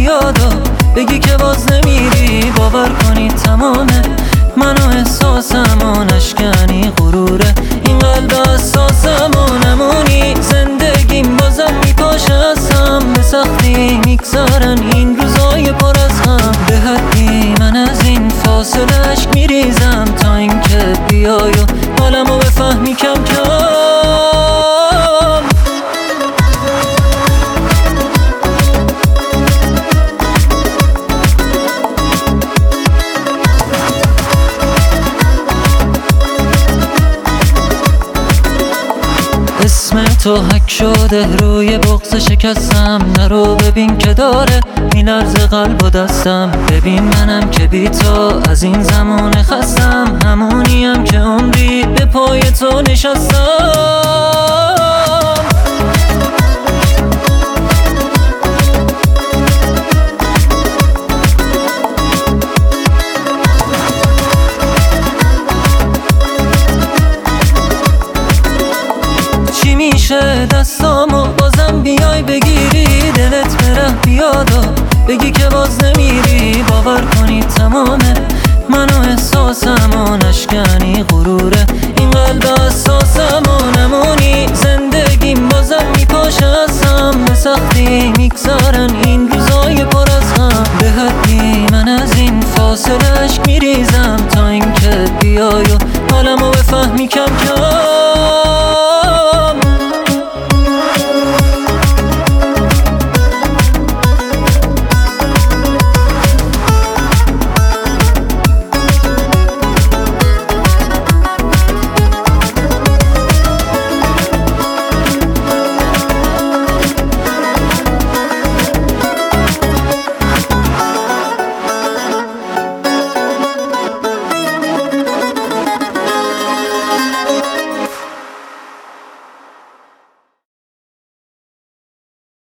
بیاد و بگی که باز نمیری. باور کنید تمامه من و احساسم و نشکنی غروره این قلب اساسم و نمونی. زندگیم بازم میپاشه از هم، به سختی میگذرن این روزای پر از هم. به حدی من از این فاصله عشق میریزم تا اینکه بیای و حالمو بفهمی کم کم. اسم تو حک شده روی بغض شکستم. نرو ببین که داره میلرزه قلب و دستم. ببین منم که بی تو از این زمان خستم. همونیم که عمری به پای تو نشستم. چی میشه دستامو بازم بیای بگیری. دلت بره بیاد و بگی که باز نمیری. باور کنید تمامه من و احساسم و نشکنی غروره این قلب اساسم و نمونی. زندگیم بازم میپاشه از هم، به سختی میگذرن این روزای پر از هم. به حدی من از این فاصله عشق میریزم تا اینکه بیای و حالمو بفهمی کم کم.